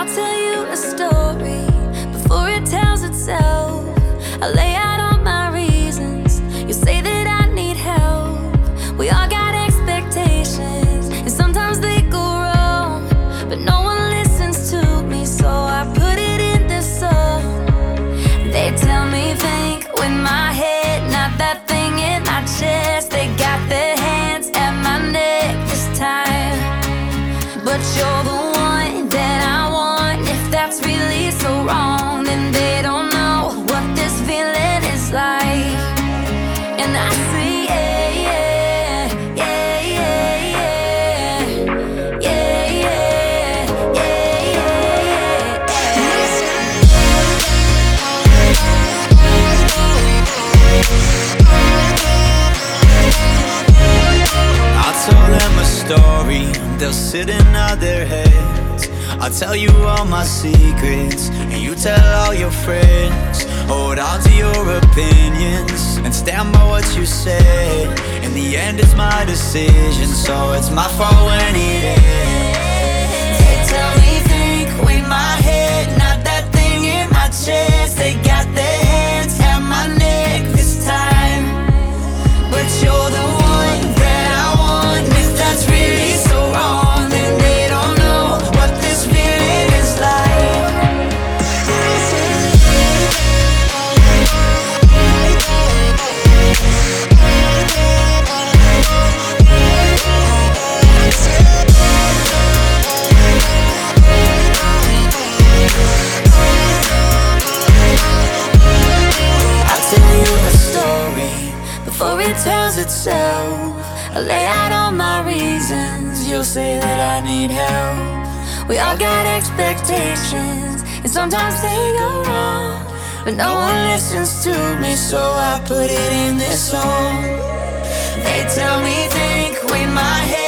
I'll tell you a story before it tells itself. I lay out all my reasons. You say that I need help. We all got expectations, and sometimes they go wrong, but no one listens to me, so I put it in this song. They tell me think with my head, not that thing in my chest. They got their hands at my neck this time, but you're the one that I want. If that's really so wrong, then they don't know what this feeling is like. And I say yeah, yeah, yeah, yeah, yeah, yeah, yeah, yeah, yeah. I'll tell them a story, they'll sit and nod their heads. I'll tell you all my secrets, and you tell all your friends. Hold on to your opinions, and stand by what you said. In the end it's my decision, so it's my fault when it ends. They tell me think with my head, not that thing in my chest. They got their hands at my neck this time, but you're the one that I want. If that's really so wrong, then they don't know what this feeling is like. I'll tell you a story before it tells itself. I lay out all my reasons. You'll say that I need help. We all got expectations, and sometimes they go wrong, but no one listens to me, so I put it in this song. They tell me think with my head,